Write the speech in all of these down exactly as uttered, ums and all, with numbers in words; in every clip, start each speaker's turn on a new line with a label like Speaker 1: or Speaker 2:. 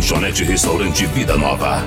Speaker 1: Lanchonete Restaurante Vida Nova.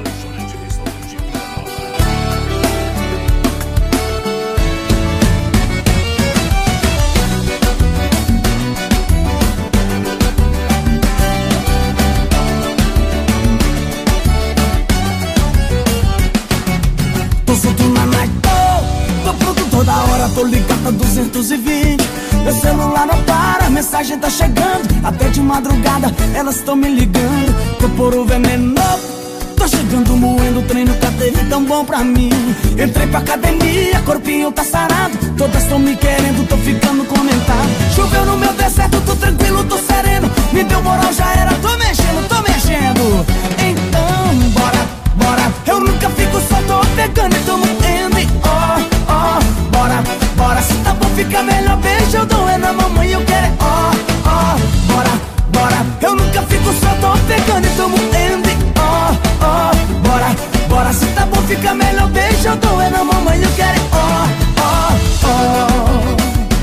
Speaker 2: Tô solto na night, tô, tô pronto toda hora, tô ligado a duzentos e vinte. Meu celular não para, a mensagem tá chegando. Até de madrugada elas tão me ligando. Tô por o veneno, tô chegando moendo. O treino nunca teve tão bom pra mim. Entrei pra academia, corpinho tá sarado. Todas tão me querendo, tô ficando comentado. Choveu no meu deserto, tô tranquilo, tô sereno. Me deu moral, já era, tô mexendo, tô mexendo. Então, bora, bora. Eu nunca fico só, tô pegando e tô moendo. E ó, ó, bora, bora. Se tá bom, fica melhor, beijo eu dou é na mamãe, eu quero é ó, ó, bora, bora. Eu nunca fico só, tô pegando e tô moendo. E ó, ó, bora, bora. Se tá bom, fica melhor, beijo eu dou é na mamãe, eu quero é ó, ó, ó.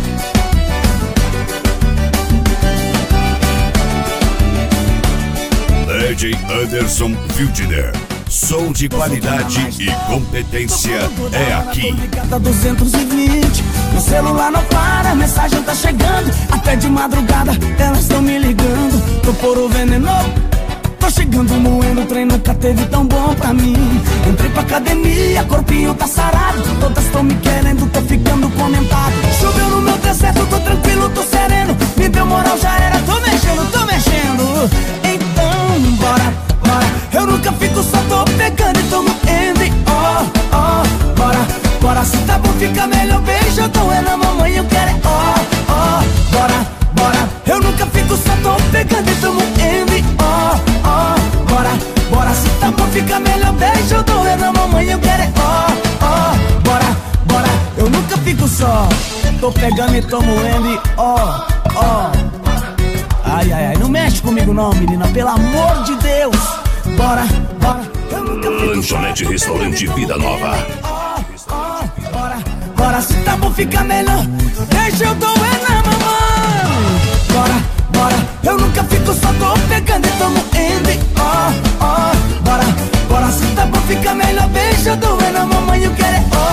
Speaker 1: D J Anderson Wildner. Som de qualidade e competência é aqui.
Speaker 2: duzentos e vinte, meu celular não para, a mensagem tá chegando. Até de madrugada elas tão me ligando. Tô por o veneno, tô chegando moendo. O trem nunca teve tão bom pra mim. Entrei pra academia, corpinho tá sarado. Todas tão me querendo, tô ficando comentado. Choveu no meu deserto, tô tranquilo, tô sereno. Me deu moral, já era, tô mexendo, tô mexendo. Então, bora, bora. Eu nunca fico só, tô pegando e tô moendo. E ó, ó, bora, bora. Se tá bom, fica melhor, beijo eu dou é na mamãe, eu quero é ó, ó, bora, bora. Eu nunca fico só, tô pegando e tô moendo. E ó, ó, bora, bora. Se tá bom, fica melhor, beijo eu dou é na mamãe, eu quero é ó, ó, bora, bora. Eu nunca fico só, tô pegando e tô moendo. E ó, ó. Ai, ai, ai, não mexe comigo não, menina, pelo amor de Deus. Bora, bora. Eu nunca fico
Speaker 1: Lanchonete Restaurante Vida Nova.
Speaker 2: Bora, bora, se tá bom, fica melhor. Deixa eu dou é na mamãe. Bora, bora. Eu nunca fico só, tô pegando e tô moendo. E ó, ó, bora, bora. Se tá bom, fica melhor. Beijo eu dou é na mamãe, eu quero é ó,